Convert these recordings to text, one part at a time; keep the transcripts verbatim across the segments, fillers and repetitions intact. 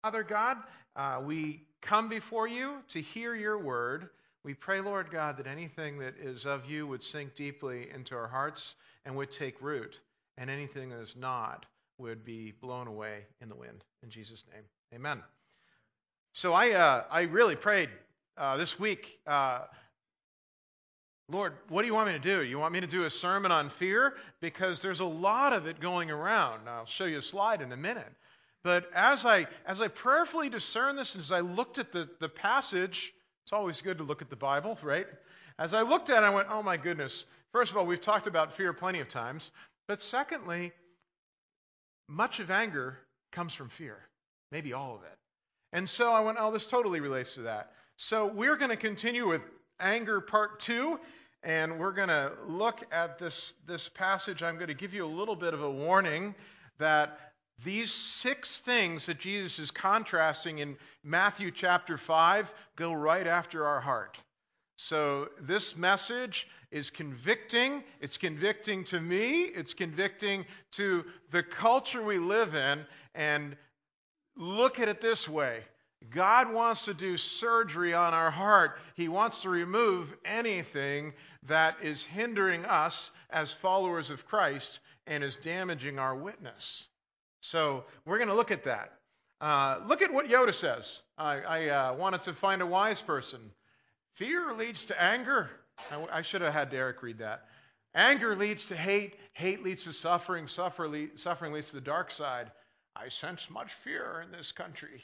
Father God, uh, we come before you to hear your word. We pray, Lord God, that anything that is of you would sink deeply into our hearts and would take root, and anything that is not would be blown away in the wind. In Jesus' name, amen. So I, uh, I really prayed uh, this week, uh, Lord, what do you want me to do? You want me to do a sermon on fear? Because there's a lot of it going around. I'll show you a slide in a minute. But as I as I prayerfully discerned this, and as I looked at the, the passage, it's always good to look at the Bible, right? As I looked at it, I went, oh my goodness. First of all, we've talked about fear plenty of times. But secondly, much of anger comes from fear. Maybe all of it. And so I went, oh, this totally relates to that. So we're going to continue with anger part two. And we're going to look at this, this passage. I'm going to give you a little bit of a warning that these six things that Jesus is contrasting in Matthew chapter five go right after our heart. So this message is convicting. It's convicting to me. It's convicting to the culture we live in. And look at it this way. God wants to do surgery on our heart. He wants to remove anything that is hindering us as followers of Christ and is damaging our witness. So we're going to look at that. Uh, look at what Yoda says. I, I uh, wanted to find a wise person. Fear leads to anger. I, I should have had Derek read that. Anger leads to hate. Hate leads to suffering. Suffer le- suffering leads to the dark side. I sense much fear in this country.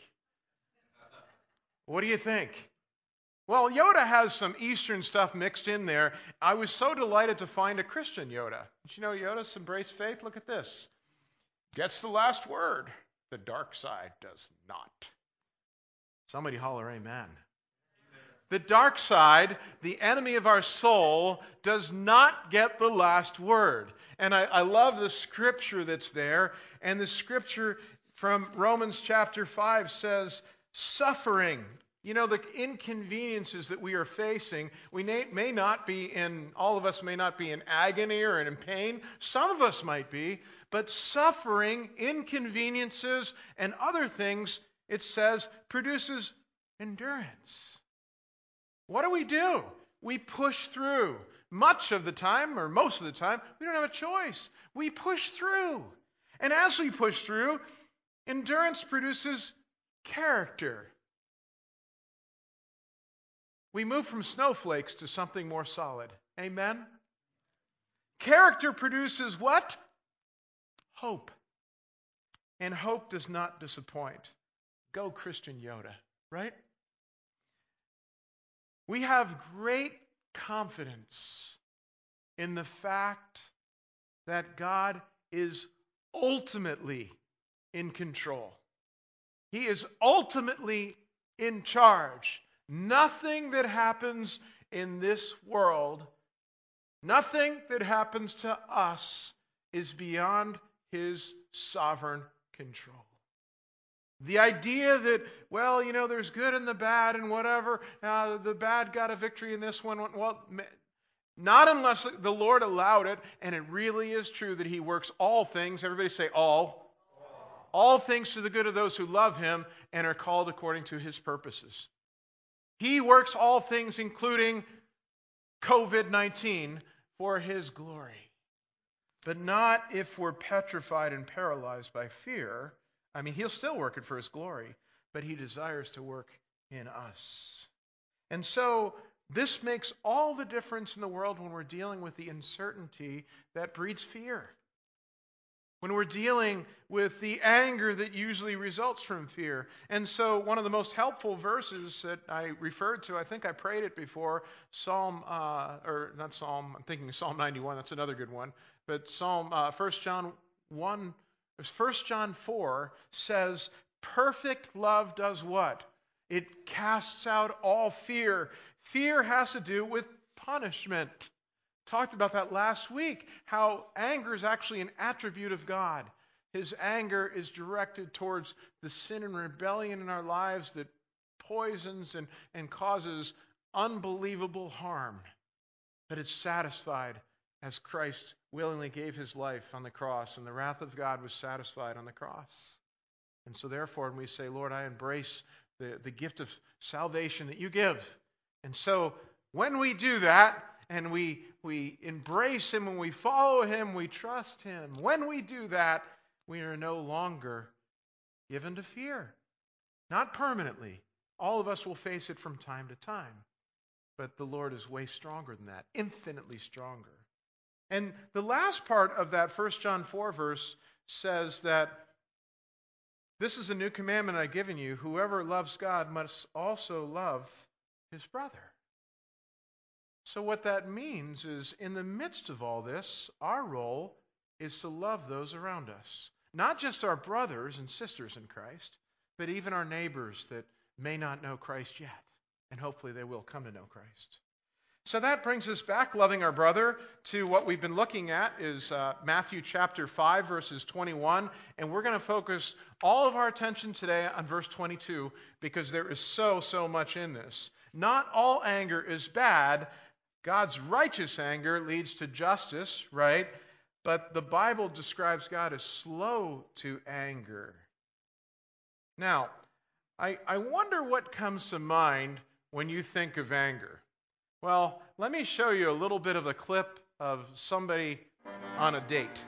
What do you think? Well, Yoda has some Eastern stuff mixed in there. I was so delighted to find a Christian Yoda. Did you know Yoda's embraced faith? Look at this. Gets the last word. The dark side does not. Somebody holler amen. Amen. The dark side, the enemy of our soul, does not get the last word. And I, I love the scripture that's there. And the scripture from Romans chapter five says, suffering. You know, the inconveniences that we are facing, we may, may not be in, all of us may not be in agony or in pain. Some of us might be. But suffering, inconveniences, and other things, it says, produces endurance. What do we do? We push through. Much of the time, or most of the time, we don't have a choice. We push through. And as we push through, endurance produces character. We move from snowflakes to something more solid. Amen? Character produces what? Hope. And hope does not disappoint. Go Christian Yoda, right? We have great confidence in the fact that God is ultimately in control. He is ultimately in charge. Nothing that happens in this world, nothing that happens to us is beyond His sovereign control. The idea that, well, you know, there's good and the bad and whatever, uh, the bad got a victory in this one, well, not unless the Lord allowed it, and it really is true that He works all things, everybody say all, all, all things to the good of those who love Him and are called according to His purposes. He works all things, including covid nineteen, for His glory. But not if we're petrified and paralyzed by fear. I mean, He'll still work it for His glory, but He desires to work in us. And so this makes all the difference in the world when we're dealing with the uncertainty that breeds fear. When we're dealing with the anger that usually results from fear. And so one of the most helpful verses that I referred to, I think I prayed it before, Psalm, uh, or not Psalm, I'm thinking Psalm ninety-one, that's another good one. But Psalm, uh, First John one, First John four says, perfect love does what? It casts out all fear. Fear has to do with punishment. Talked about that last week, how anger is actually an attribute of God. His anger is directed towards the sin and rebellion in our lives that poisons and, and causes unbelievable harm. But it's satisfied as Christ willingly gave His life on the cross, and the wrath of God was satisfied on the cross. And so therefore, when we say, Lord, I embrace the, the gift of salvation that you give. And so when we do that, and we, we embrace him, and we follow him, we trust him, when we do that, we are no longer given to fear. Not permanently. All of us will face it from time to time. But the Lord is way stronger than that, infinitely stronger. And the last part of that First John four verse says that this is a new commandment I've given you. Whoever loves God must also love his brother. So what that means is, in the midst of all this, our role is to love those around us. Not just our brothers and sisters in Christ, but even our neighbors that may not know Christ yet. And hopefully they will come to know Christ. So that brings us back, loving our brother, to what we've been looking at is uh, Matthew chapter five, verses twenty-one. And we're going to focus all of our attention today on verse twenty-two, because there is so, so much in this. Not all anger is bad. God's righteous anger leads to justice, right? But the Bible describes God as slow to anger. Now, I, I wonder what comes to mind when you think of anger. Well, let me show you a little bit of a clip of somebody on a date.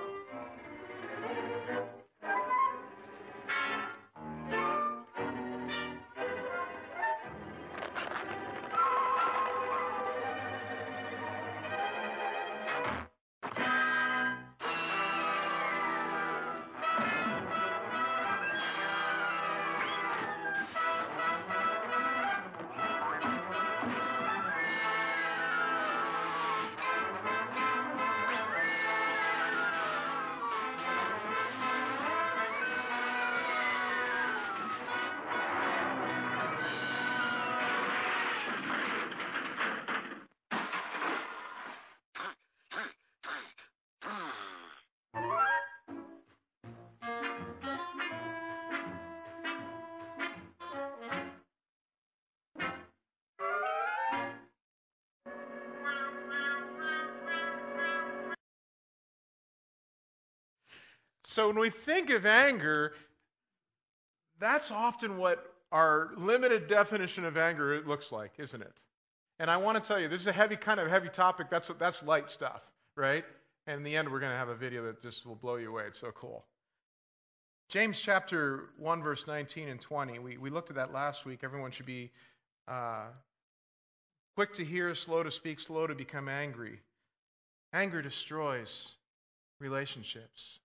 So when we think of anger, that's often what our limited definition of anger looks like, isn't it? And I want to tell you, this is a heavy, kind of heavy topic. That's that's light stuff, right? And in the end, we're going to have a video that just will blow you away. It's so cool. James chapter one, verse nineteen and twenty. We we looked at that last week. Everyone should be uh, quick to hear, slow to speak, slow to become angry. Anger destroys relationships.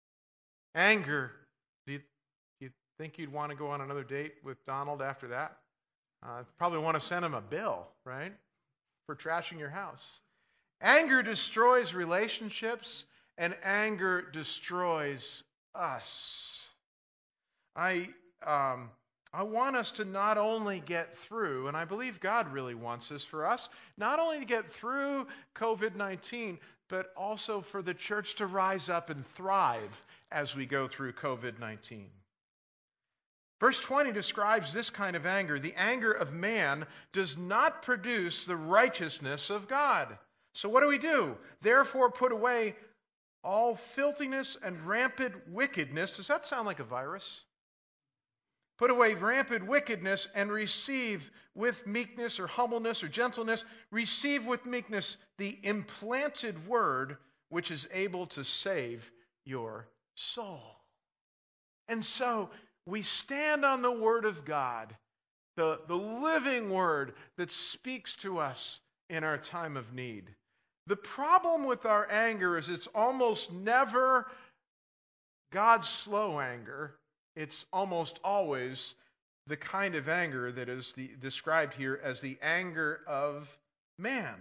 Anger. Do you, do you think you'd want to go on another date with Donald after that? Uh, probably want to send him a bill, right? For trashing your house. Anger destroys relationships, and anger destroys us. I um, I want us to not only get through, and I believe God really wants this for us, not only to get through covid nineteen, but also for the church to rise up and thrive as we go through covid nineteen. Verse twenty describes this kind of anger. The anger of man does not produce the righteousness of God. So what do we do? Therefore put away all filthiness and rampant wickedness. Does that sound like a virus? Put away rampant wickedness and receive with meekness or humbleness or gentleness, receive with meekness the implanted word which is able to save your soul. And so we stand on the word of God, the, the living word that speaks to us in our time of need. The problem with our anger is it's almost never God's slow anger. It's almost always the kind of anger that is the, described here as the anger of man.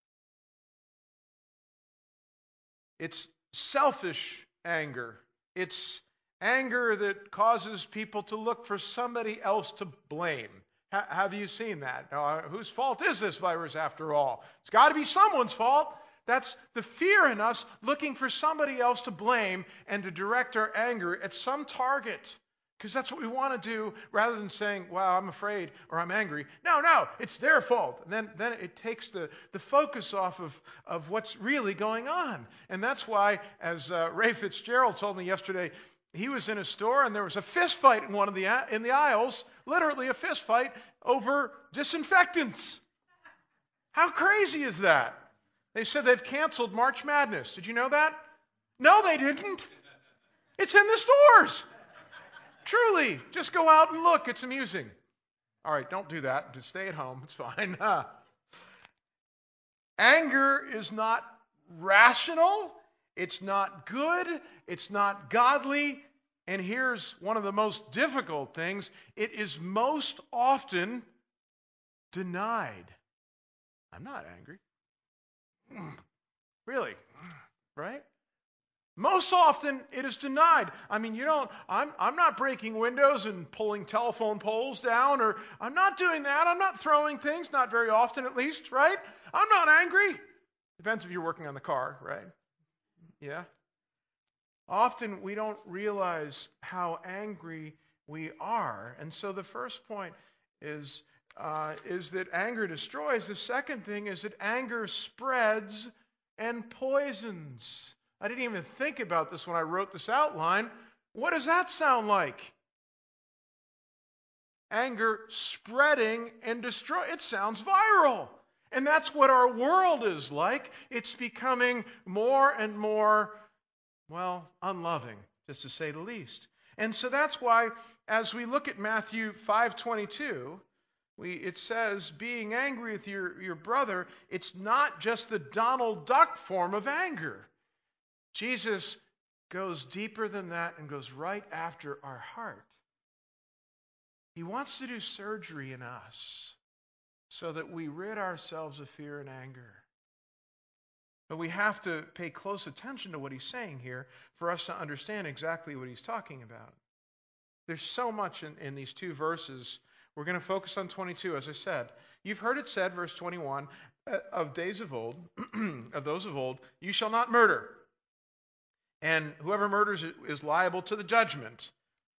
It's selfish anger. It's anger that causes people to look for somebody else to blame. Ha- have you seen that? Uh, whose fault is this virus after all? It's got to be someone's fault. That's the fear in us looking for somebody else to blame and to direct our anger at some target. Because that's what we want to do rather than saying, wow, I'm afraid or I'm angry. No, no, it's their fault. And then, then it takes the, the focus off of, of what's really going on. And that's why, as uh, Ray Fitzgerald told me yesterday, he was in a store and there was a fist fight in one of the in the aisles, literally a fist fight over disinfectants. How crazy is that? They said they've canceled March Madness. Did you know that? No, they didn't. It's in the stores. Truly, just go out and look. It's amusing. All right, don't do that. Just stay at home. It's fine. Anger is not rational. It's not good. It's not godly. And here's one of the most difficult things. It is most often denied. I'm not angry. Really? Right? Most often it is denied. I mean, you don't, I'm, I'm not breaking windows and pulling telephone poles down, or I'm not doing that. I'm not throwing things, not very often at least, right? I'm not angry. Depends if you're working on the car, right? Yeah. Often we don't realize how angry we are. And so the first point is, uh, is that anger destroys. The second thing is that anger spreads and poisons. I didn't even think about this when I wrote this outline. What does that sound like? Anger spreading and destroy. It sounds viral. And that's what our world is like. It's becoming more and more, well, unloving, just to say the least. And so that's why, as we look at Matthew five twenty-two, we, it says, being angry with your, your brother, it's not just the Donald Duck form of anger. Jesus goes deeper than that and goes right after our heart. He wants to do surgery in us so that we rid ourselves of fear and anger. But we have to pay close attention to what he's saying here for us to understand exactly what he's talking about. There's so much in, in these two verses. We're going to focus on twenty-two, as I said. You've heard it said, verse twenty-one, of days of old, of those of old, you shall not murder. And whoever murders is liable to the judgment.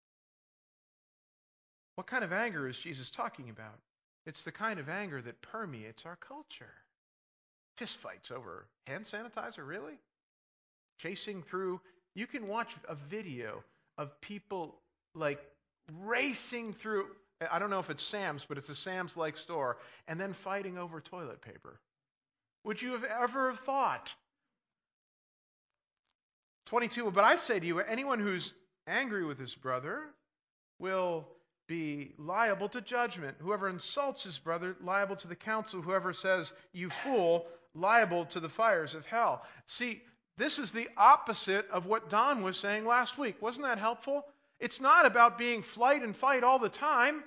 What kind of anger is Jesus talking about? It's the kind of anger that permeates our culture. Fist fights over hand sanitizer, really? Chasing through. You can watch a video of people like racing through. I don't know if it's Sam's, but it's a Sam's-like store, and then fighting over toilet paper. Would you have ever have thought? twenty-two, but I say to you, anyone who's angry with his brother will be liable to judgment. Whoever insults his brother, liable to the council. Whoever says, you fool, liable to the fires of hell. See, this is the opposite of what Don was saying last week. Wasn't that helpful? It's not about being flight and fight all the time.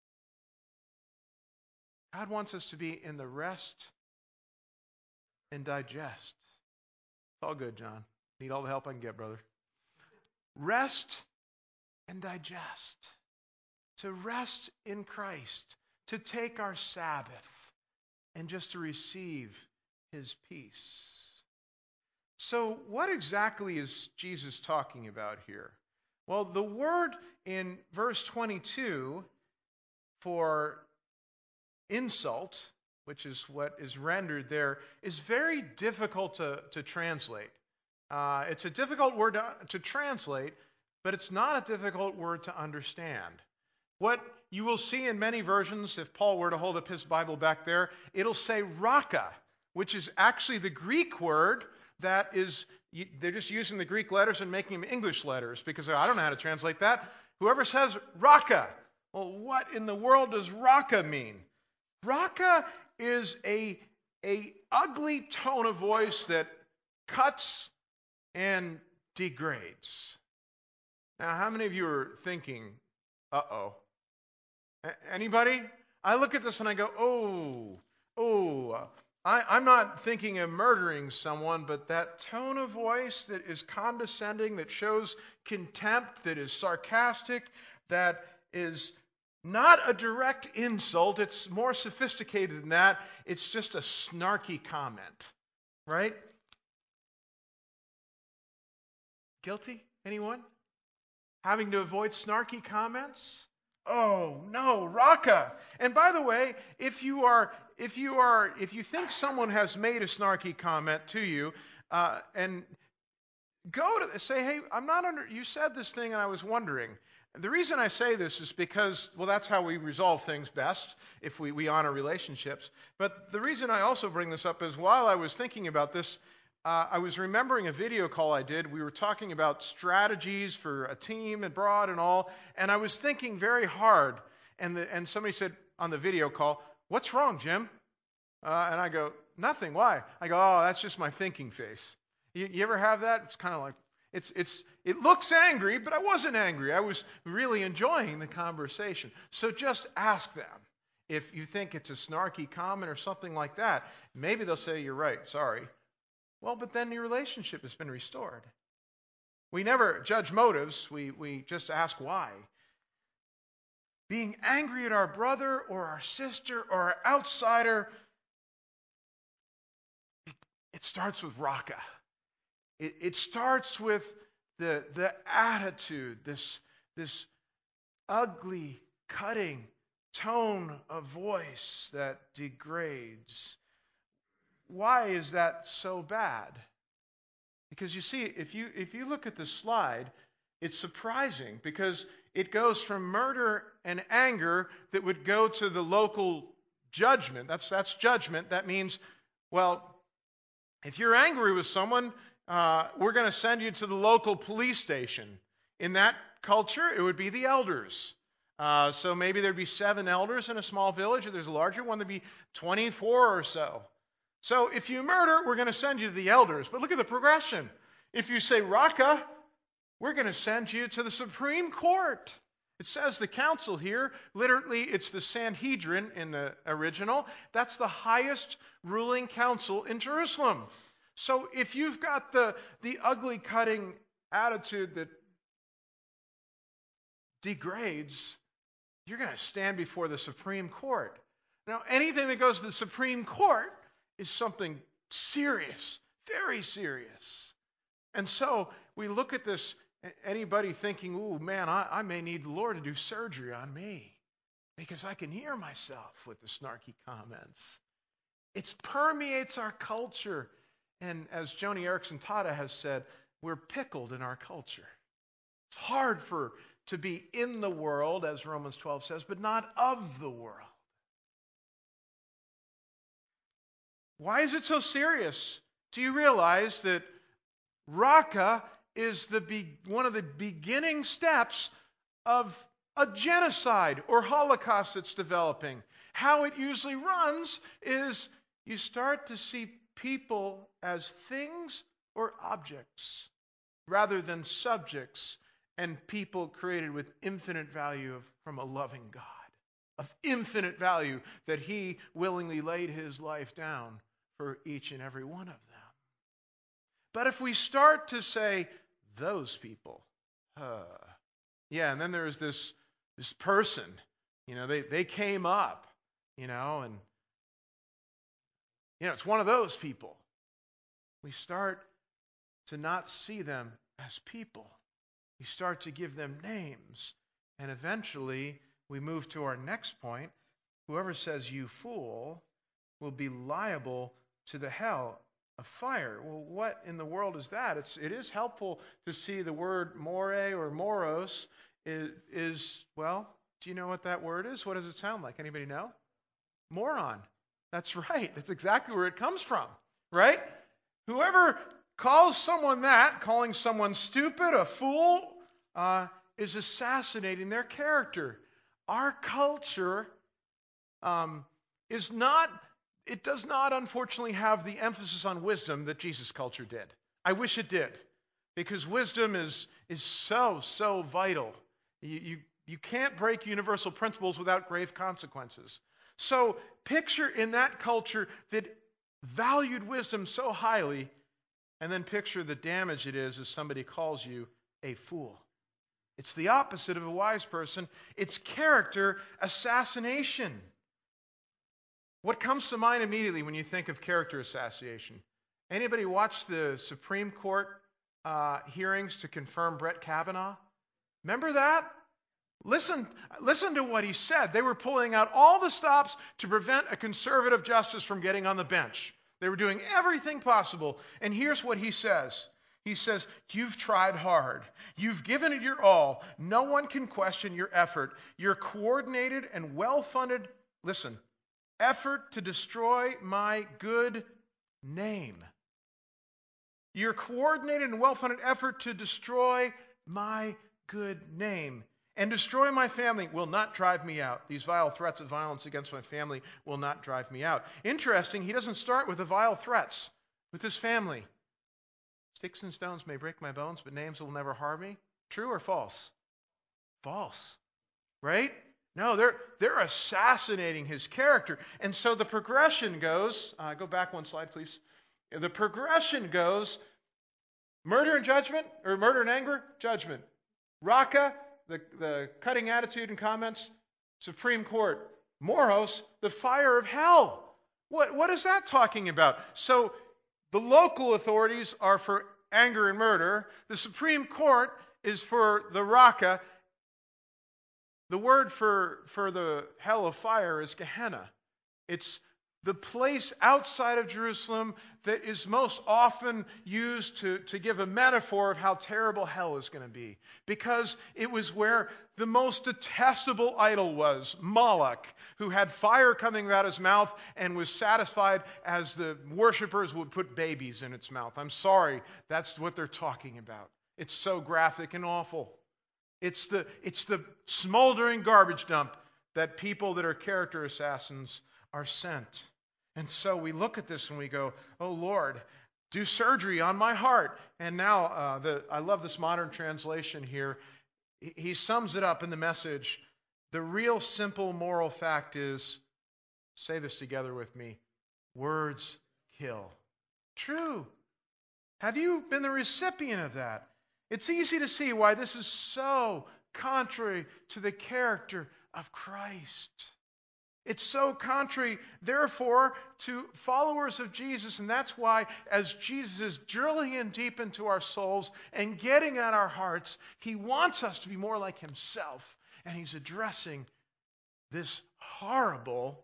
God wants us to be in the rest and digest. It's all good, John. Need all the help I can get, brother. Rest and digest. To rest in Christ. To take our Sabbath. And just to receive his peace. So what exactly is Jesus talking about here? Well, the word in verse twenty-two for insult, which is what is rendered there, is very difficult to, to translate. Uh, it's a difficult word to, to translate, but it's not a difficult word to understand. What you will see in many versions, if Paul were to hold up his Bible back there, it'll say raka, which is actually the Greek word that is, they're just using the Greek letters and making them English letters, because I don't know how to translate that. Whoever says raka, well, what in the world does raka mean? Raka is a, a ugly tone of voice that cuts and degrades. Now, how many of you are thinking, uh-oh? Anybody? I look at this and I go, oh, oh, I, I'm not thinking of murdering someone, but that tone of voice that is condescending, that shows contempt, that is sarcastic, that is not a direct insult. It's more sophisticated than that. It's just a snarky comment, right? Guilty? Anyone? Having to avoid snarky comments? Oh, no, raka. And by the way, if you are, if you are, if you think someone has made a snarky comment to you, uh, and Go to say, hey, I'm not under, you said this thing and I was wondering. The reason I say this is because, well, that's how we resolve things best, if we, we honor relationships. But the reason I also bring this up is while I was thinking about this, uh, I was remembering a video call I did. We were talking about strategies for a team abroad and all, and I was thinking very hard. And, the, and somebody said on the video call, "What's wrong, Jim?" Uh, and I go, "Nothing. Why?" I go, "Oh, that's just my thinking face." You, you ever have that? It's kind of like, it's it's it looks angry, but I wasn't angry. I was really enjoying the conversation. So just ask them. If you think it's a snarky comment or something like that, maybe they'll say, "You're right, sorry." Well, but then your relationship has been restored. We never judge motives. We, we just ask why. Being angry at our brother or our sister or our outsider, it starts with raka. It, it starts with the, the attitude, this, this ugly, cutting tone of voice that degrades. Why is that so bad? Because you see, if you if you look at the slide, it's surprising because it goes from murder and anger that would go to the local judgment. That's that's judgment. That means, well, if you're angry with someone, uh, we're going to send you to the local police station. In that culture, it would be the elders. Uh, so maybe there'd be seven elders in a small village. If there's a larger one, there'd be twenty-four or so. So if you murder, we're going to send you to the elders. But look at the progression. If you say raka, we're going to send you to the Supreme Court. It says the council here. Literally, it's the Sanhedrin in the original. That's the highest ruling council in Jerusalem. So if you've got the, the ugly cutting attitude that degrades, you're going to stand before the Supreme Court. Now, anything that goes to the Supreme Court is something serious, very serious. And so we look at this, anybody thinking, "Ooh, man, I, I may need the Lord to do surgery on me because I can hear myself with the snarky comments." It permeates our culture. And as Joni Eareckson Tada has said, we're pickled in our culture. It's hard for to be in the world, as Romans twelve says, but not of the world. Why is it so serious? Do you realize that raka is the be- one of the beginning steps of a genocide or Holocaust that's developing? How it usually runs is you start to see people as things or objects rather than subjects and people created with infinite value of, from a loving God, of infinite value that He willingly laid His life down for each and every one of them. But if we start to say, those people, uh, yeah, and then there's this this person, you know, they, they came up, you know, and, you know, it's one of those people. We start to not see them as people. We start to give them names. And eventually, we move to our next point. Whoever says, "you fool," will be liable to the hell of fire. Well, what in the world is that? It's, it is helpful to see the word more or moros is, is, well, do you know what that word is? What does it sound like? Anybody know? Moron. That's right. That's exactly where it comes from, right? Whoever calls someone that, calling someone stupid, a fool, uh, is assassinating their character. Our culture um, is not... It does not, unfortunately, have the emphasis on wisdom that Jesus' culture did. I wish it did, because wisdom is, is so, so vital. You, you, you can't break universal principles without grave consequences. So picture in that culture that valued wisdom so highly, and then picture the damage it is as somebody calls you a fool. It's the opposite of a wise person. It's character assassination. What comes to mind immediately when you think of character assassination? Anybody watch the Supreme Court uh, hearings to confirm Brett Kavanaugh? Remember that? Listen, listen to what he said. They were pulling out all the stops to prevent a conservative justice from getting on the bench. They were doing everything possible. And here's what he says. He says, you've tried hard. You've given it your all. No one can question your effort. Your coordinated and well-funded, listen, effort to destroy my good name. Your coordinated and well-funded effort to destroy my good name and destroy my family will not drive me out. These vile threats of violence against my family will not drive me out. Interesting, he doesn't start with the vile threats with his family. Sticks and stones may break my bones, but names will never harm me. True or false? False. Right? No, they're they're assassinating his character. And so the progression goes, uh, go back one slide, please. The progression goes, murder and judgment, or murder and anger, judgment. Raka, the, the cutting attitude and comments, Supreme Court. Moros, the fire of hell. What, what is that talking about? So the local authorities are for anger and murder. The Supreme Court is for the Raka. The word for, for the hell of fire is Gehenna. It's the place outside of Jerusalem that is most often used to, to give a metaphor of how terrible hell is going to be. Because it was where the most detestable idol was, Moloch, who had fire coming out his mouth and was satisfied as the worshipers would put babies in its mouth. I'm sorry, that's what they're talking about. It's so graphic and awful. It's the, it's the smoldering garbage dump that people that are character assassins are sent. And so we look at this and we go, oh Lord, do surgery on my heart. And now, uh, the I love this modern translation here. He sums it up in the Message. The real simple moral fact is, say this together with me, words kill. True. Have you been the recipient of that? It's easy to see why this is so contrary to the character of Christ. It's so contrary, therefore, to followers of Jesus. And that's why, as Jesus is drilling in deep into our souls and getting at our hearts, he wants us to be more like himself. And he's addressing this horrible,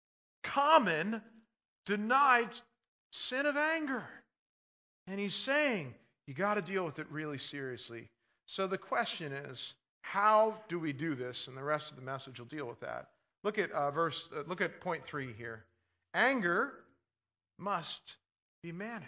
common, denied sin of anger. And he's saying, you got to deal with it really seriously. So the question is, how do we do this? And the rest of the message will deal with that. Look at uh, verse. Uh, look at point three here. Anger must be managed.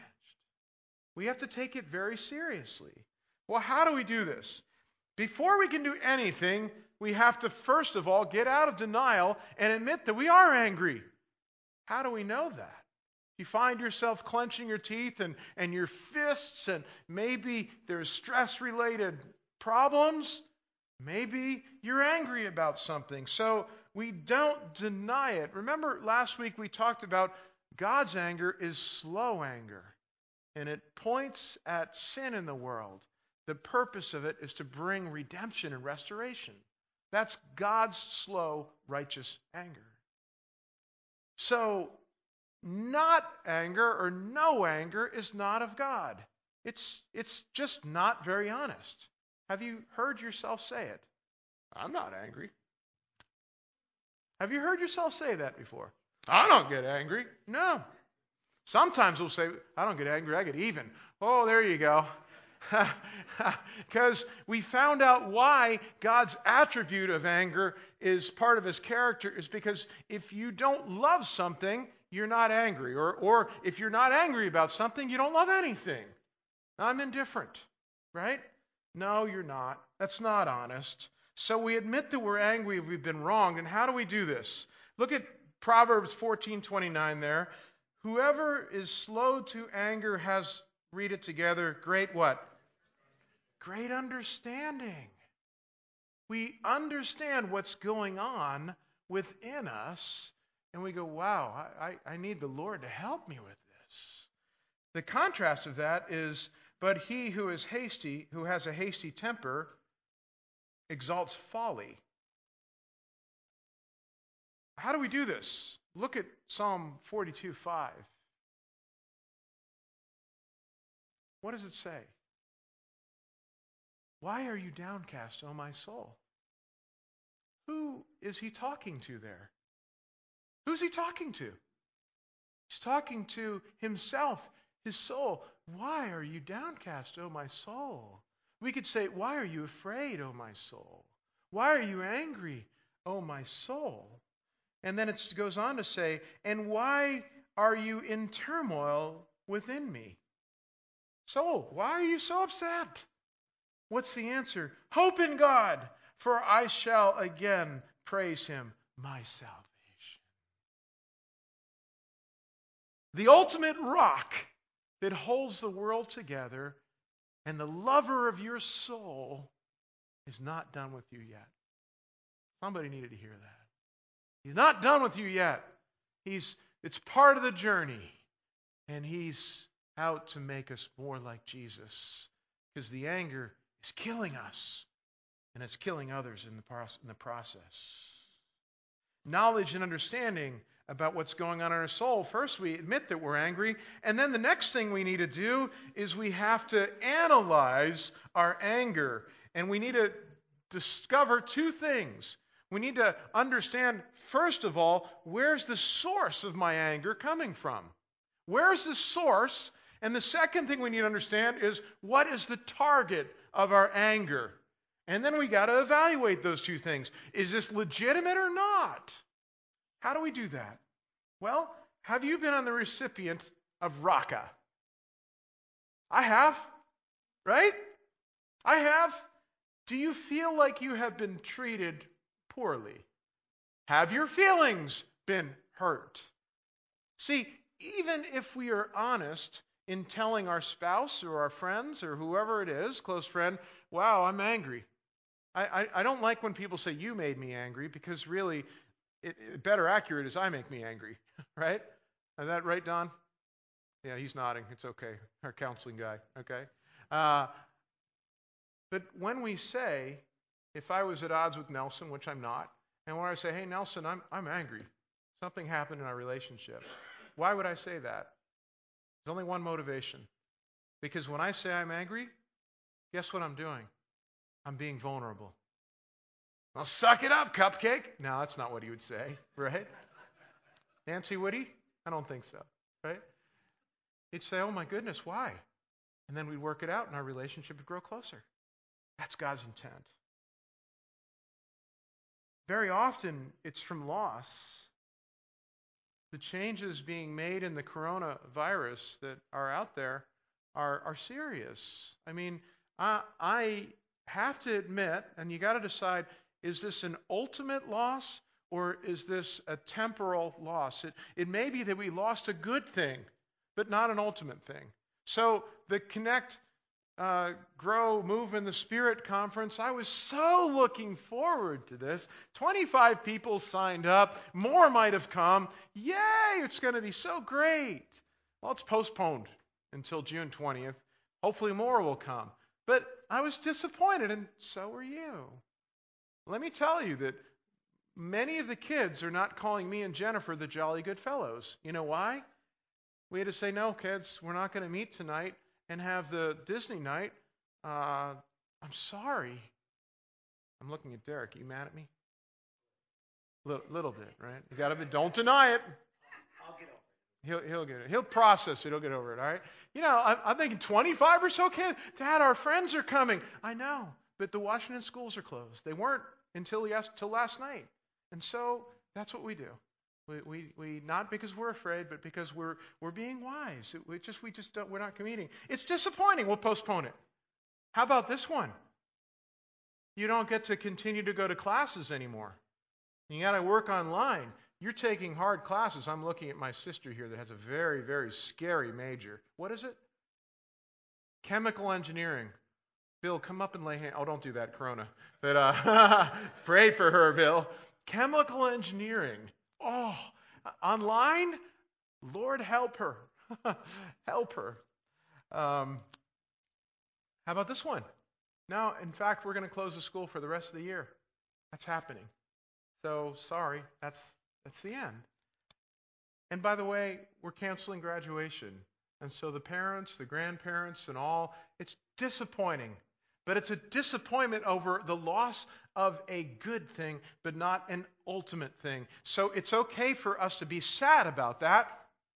We have to take it very seriously. Well, how do we do this? Before we can do anything, we have to first of all get out of denial and admit that we are angry. How do we know that? You find yourself clenching your teeth and, and your fists, and maybe there's stress-related problems. Maybe you're angry about something. So we don't deny it. Remember last week we talked about God's anger is slow anger. And it points at sin in the world. The purpose of it is to bring redemption and restoration. That's God's slow, righteous anger. So not anger or no anger is not of God. It's, it's just not very honest. Have you heard yourself say it? I'm not angry. Have you heard yourself say that before? I don't get angry. No. Sometimes we'll say, I don't get angry, I get even. Oh, there you go. Because we found out why God's attribute of anger is part of his character is because if you don't love something, you're not angry. Or, or if you're not angry about something, you don't love anything. I'm indifferent, right? No, you're not. That's not honest. So we admit that we're angry if we've been wronged. And how do we do this? Look at Proverbs fourteen twenty-nine there. Whoever is slow to anger has, read it together, great what? Great understanding. We understand what's going on within us, and we go, wow, I, I need the Lord to help me with this. The contrast of that is, but he who is hasty, who has a hasty temper, exalts folly. How do we do this? Look at Psalm forty-two five. What does it say? Why are you downcast, O my soul? Who is he talking to there? Who's he talking to? He's talking to himself, his soul. Why are you downcast, O my soul? We could say, why are you afraid, O my soul? Why are you angry, O my soul? And then it goes on to say, and why are you in turmoil within me? Soul, why are you so upset? What's the answer? Hope in God, for I shall again praise him, my salvation. The ultimate rock that holds the world together and the lover of your soul is not done with you yet. Somebody needed to hear that. He's not done with you yet. He's it's part of the journey. And he's out to make us more like Jesus. Because the anger is killing us. And it's killing others in the, pro- in the process. Knowledge and understanding about what's going on in our soul. First, we admit that we're angry. And then the next thing we need to do is we have to analyze our anger. And we need to discover two things. We need to understand, first of all, where's the source of my anger coming from? Where's the source? And the second thing we need to understand is, what is the target of our anger? And then we got to evaluate those two things. Is this legitimate or not? How do we do that? Well, have you been on the recipient of Raka? I have, right? I have. Do you feel like you have been treated poorly? Have your feelings been hurt? See, even if we are honest in telling our spouse or our friends or whoever it is, close friend, wow, I'm angry. I, I, I don't like when people say, you made me angry, because really, it, it, better accurate is I make me angry, right? Is that right, Don? Yeah, he's nodding. It's okay. Our counseling guy, okay? Uh, but when we say, if I was at odds with Nelson, which I'm not, and when I say, hey, Nelson, I'm, I'm angry. Something happened in our relationship. Why would I say that? There's only one motivation. Because when I say I'm angry, guess what I'm doing? I'm being vulnerable. Well, suck it up, cupcake. No, that's not what he would say, right? Nancy, would he? I don't think so, right? He'd say, oh my goodness, why? And then we'd work it out and our relationship would grow closer. That's God's intent. Very often, it's from loss. The changes being made in the coronavirus that are out there are, are serious. I mean, I, I have to admit, and you got to decide, is this an ultimate loss or is this a temporal loss? It, it may be that we lost a good thing, but not an ultimate thing. So the Connect, uh, Grow, Move in the Spirit conference, I was so looking forward to this. twenty-five people signed up. More might have come. Yay, it's going to be so great. Well, it's postponed until June twentieth. Hopefully more will come. But I was disappointed, and so were you. Let me tell you that many of the kids are not calling me and Jennifer the Jolly Good Fellows. You know why? We had to say, no, kids, we're not going to meet tonight and have the Disney night. Uh, I'm sorry. I'm looking at Derek. Are you mad at me? Little, little bit, right? You got to be. Don't deny it. I'll get over it. He'll he'll get it. He'll process it. He'll get over it. All right. You know, I'm, I'm thinking twenty-five or so kids. Dad, our friends are coming. I know, but the Washington schools are closed. They weren't until yes, till last night. And so that's what we do. We we we not because we're afraid, but because we're we're being wise. It, we just we just don't, we're not commuting. It's disappointing. We'll postpone it. How about this one? You don't get to continue to go to classes anymore. You got to work online. You're taking hard classes. I'm looking at my sister here that has a very, very scary major. What is it? Chemical engineering. Bill, come up and lay hands. Oh, don't do that, Corona. But uh, pray for her, Bill. Chemical engineering. Oh, online? Lord, help her. Help her. Um, how about this one? Now, in fact, we're going to close the school for the rest of the year. That's happening. So, sorry, that's that's the end. And by the way, we're canceling graduation. And so the parents, the grandparents, and all, it's disappointing. But it's a disappointment over the loss of a good thing, but not an ultimate thing. So it's okay for us to be sad about that.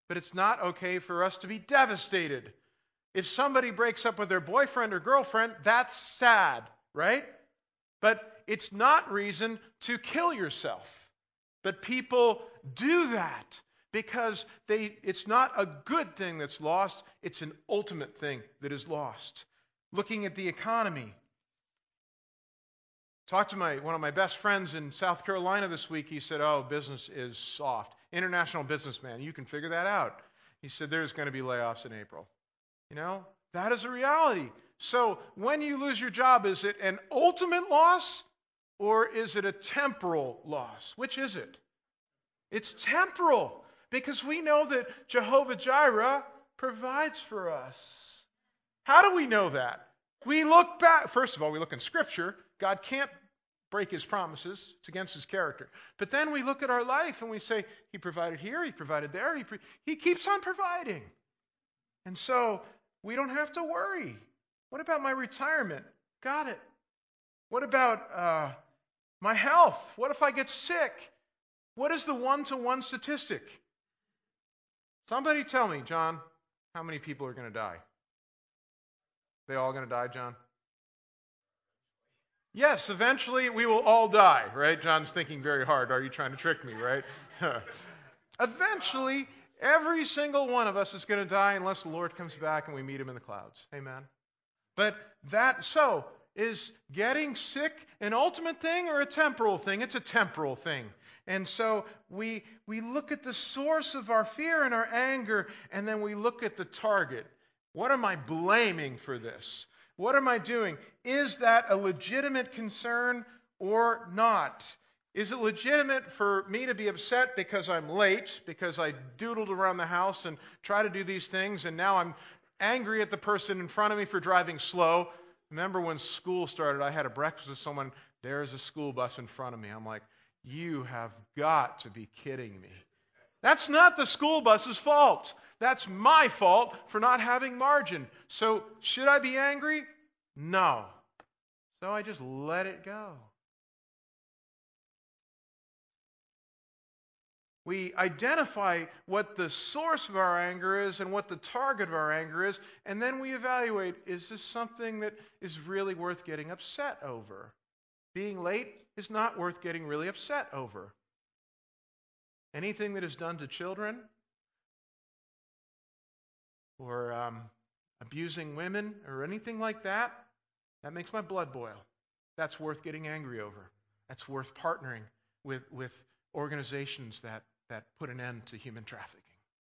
But it's not okay for us to be devastated. If somebody breaks up with their boyfriend or girlfriend, that's sad, right? But it's not reason to kill yourself. But people do that because they it's not a good thing that's lost, it's an ultimate thing that is lost. Looking at the economy. Talked to my one of my best friends in South Carolina this week. He said, "Oh, business is soft." International businessman, you can figure that out. He said there's going to be layoffs in April. You know, that is a reality. So when you lose your job, is it an ultimate loss or is it a temporal loss? Which is it? It's temporal, because we know that Jehovah Jireh provides for us. How do we know that? We look back. First of all, we look in Scripture. God can't break his promises. It's against his character. But then we look at our life and we say, he provided here, he provided there, he, pre- he keeps on providing. And so we don't have to worry. What about my retirement? Got it. What about uh, my health? What if I get sick? What is the one-to-one statistic? Somebody tell me, John, how many people are going to die? They all going to die, John? Yes, eventually we will all die, right? John's thinking very hard. Are you trying to trick me, right? Eventually, every single one of us is going to die unless the Lord comes back and we meet him in the clouds. Amen. But that, so, is getting sick an ultimate thing or a temporal thing? It's a temporal thing. And so we we look at the source of our fear and our anger, and then we look at the target. What am I blaming for this? What am I doing? Is that a legitimate concern or not? Is it legitimate for me to be upset because I'm late, because I doodled around the house and try to do these things, and now I'm angry at the person in front of me for driving slow? Remember when school started, I had a breakfast with someone, there's a school bus in front of me. I'm like, you have got to be kidding me. That's not the school bus's fault. That's my fault for not having margin. So should I be angry? No. So I just let it go. We identify what the source of our anger is and what the target of our anger is, and then we evaluate, is this something that is really worth getting upset over? Being late is not worth getting really upset over. Anything that is done to children or um, abusing women or anything like that, that makes my blood boil. That's worth getting angry over. That's worth partnering with, with organizations that, that put an end to human trafficking.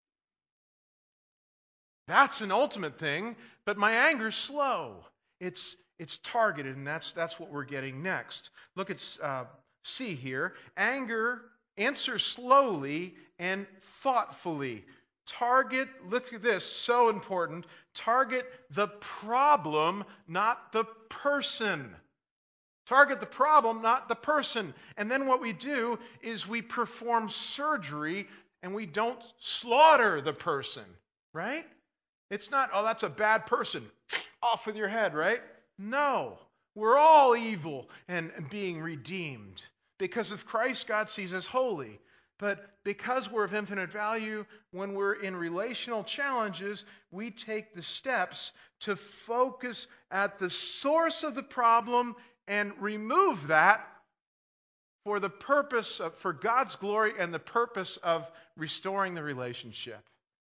That's an ultimate thing, but my anger's slow. It's it's targeted, and that's that's what we're getting next. Look at uh, C here. Anger, answer slowly and thoughtfully. Target, look at this, so important. Target the problem, not the person. Target the problem, not the person. And then what we do is we perform surgery and we don't slaughter the person, right? It's not, oh, that's a bad person. Off with your head, right? No. We're all evil and being redeemed. Because of Christ, God sees us holy. But because we're of infinite value, when we're in relational challenges, we take the steps to focus at the source of the problem and remove that for the purpose of, for God's glory and the purpose of restoring the relationship.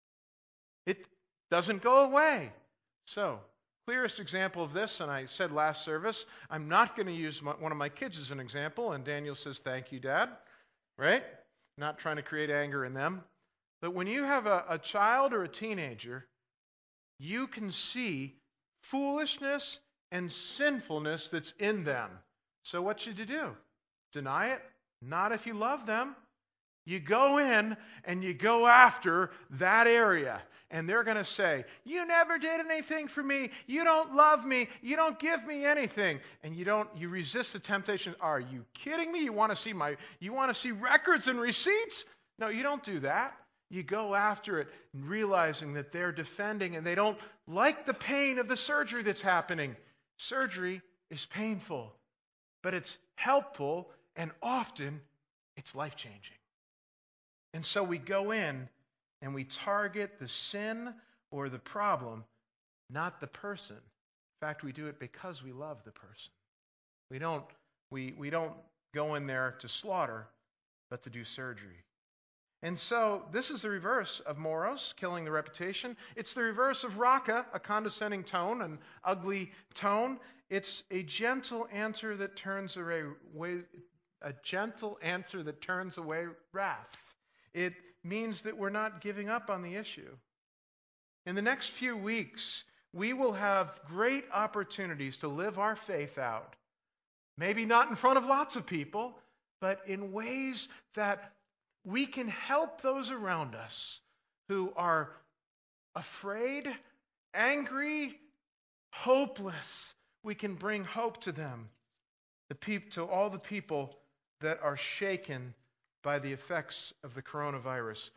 It doesn't go away. So, clearest example of this, and I said last service, I'm not going to use my, one of my kids as an example, and Daniel says, thank you, Dad. Right? Not trying to create anger in them. But when you have a, a child or a teenager, you can see foolishness and sinfulness that's in them. So what should you do? Deny it? Not if you love them. You go in and you go after that area. And they're going to say, you never did anything for me. You don't love me. You don't give me anything. And you don't, you resist the temptation. Are you kidding me? You want to see my, you want to see records and receipts? No, you don't do that. You go after it, realizing that they're defending and they don't like the pain of the surgery that's happening. Surgery is painful, but it's helpful, and often it's life-changing. And so we go in and we target the sin or the problem, not the person. In fact, we do it because we love the person. We don't, we, we don't go in there to slaughter, but to do surgery. And so this is the reverse of moros, killing the reputation. It's the reverse of raka, a condescending tone, an ugly tone. It's a gentle answer that turns away, a gentle answer that turns away wrath. It means that we're not giving up on the issue. In the next few weeks, we will have great opportunities to live our faith out. Maybe not in front of lots of people, but in ways that we can help those around us who are afraid, angry, hopeless. We can bring hope to them, the peop- to all the people that are shaken by the effects of the coronavirus.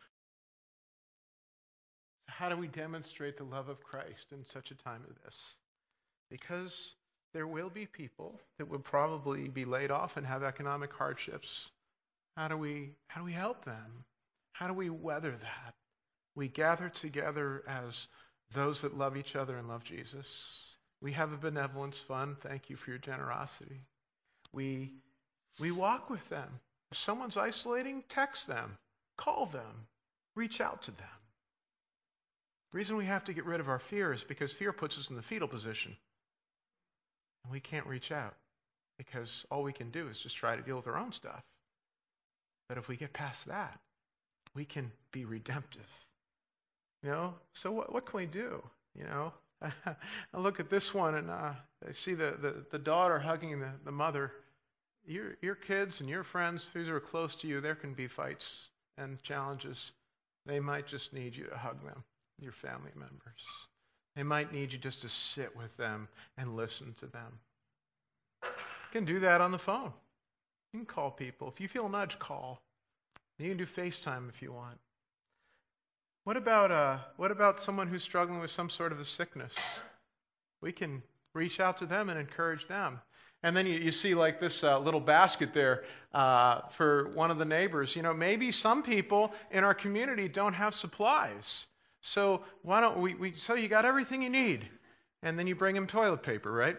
How do we demonstrate the love of Christ in such a time as this? Because there will be people that will probably be laid off and have economic hardships. How do we, how do we help them? How do we weather that? We gather together as those that love each other and love Jesus. We have a benevolence fund. Thank you for your generosity. We, we walk with them. If someone's isolating, text them, call them, reach out to them. The reason we have to get rid of our fear is because fear puts us in the fetal position. And we can't reach out because all we can do is just try to deal with our own stuff. But if we get past that, we can be redemptive. You know, so what, what can we do? You know, I look at this one and uh, I see the, the, the daughter hugging the, the mother. Your, your kids and your friends, those who are close to you, there can be fights and challenges. They might just need you to hug them, your family members. They might need you just to sit with them and listen to them. You can do that on the phone. You can call people. If you feel a nudge, call. You can do FaceTime if you want. What about uh, what about someone who's struggling with some sort of a sickness? We can reach out to them and encourage them. And then you, you see like this uh, little basket there uh, for one of the neighbors. You know, maybe some people in our community don't have supplies. So why don't we, we so you got everything you need. And then you bring them toilet paper, right?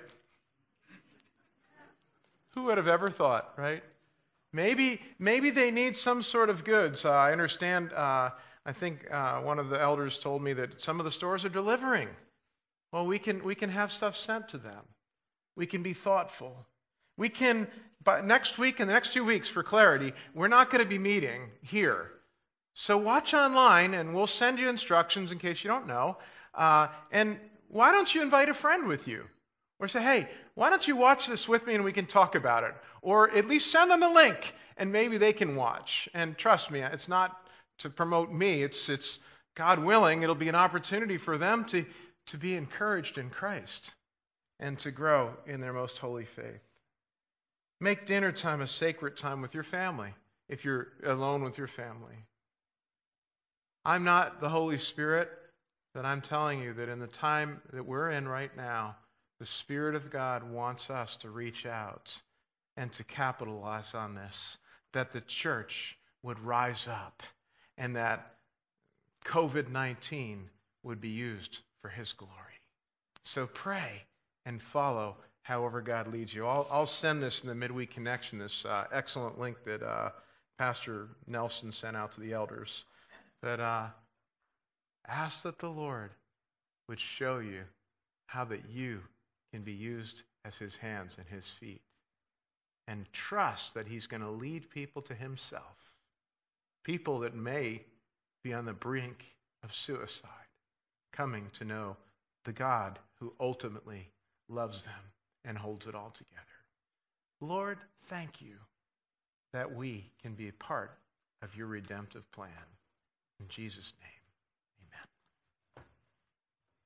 Who would have ever thought, right? Maybe maybe they need some sort of goods. Uh, I understand, uh, I think uh, one of the elders told me that some of the stores are delivering. Well, we can we can have stuff sent to them. We can be thoughtful. We can, but next week and the next two weeks, for clarity, we're not going to be meeting here. So watch online and we'll send you instructions in case you don't know. Uh, and why don't you invite a friend with you? Or say, hey, why don't you watch this with me and we can talk about it? Or at least send them a link and maybe they can watch. And trust me, it's not to promote me. It's, it's God willing, it'll be an opportunity for them to, to be encouraged in Christ and to grow in their most holy faith. Make dinner time a sacred time with your family if you're alone with your family. I'm not the Holy Spirit, but I'm telling you that in the time that we're in right now, the Spirit of God wants us to reach out and to capitalize on this, that the church would rise up and that covid nineteen would be used for His glory. So pray and follow however God leads you. I'll, I'll send this in the midweek connection, this uh, excellent link that uh, Pastor Nelson sent out to the elders. But uh, ask that the Lord would show you how that you can be used as His hands and His feet. And trust that He's going to lead people to Himself. People that may be on the brink of suicide, coming to know the God who ultimately loves them and holds it all together. Lord, thank you that we can be a part of your redemptive plan. In Jesus' name.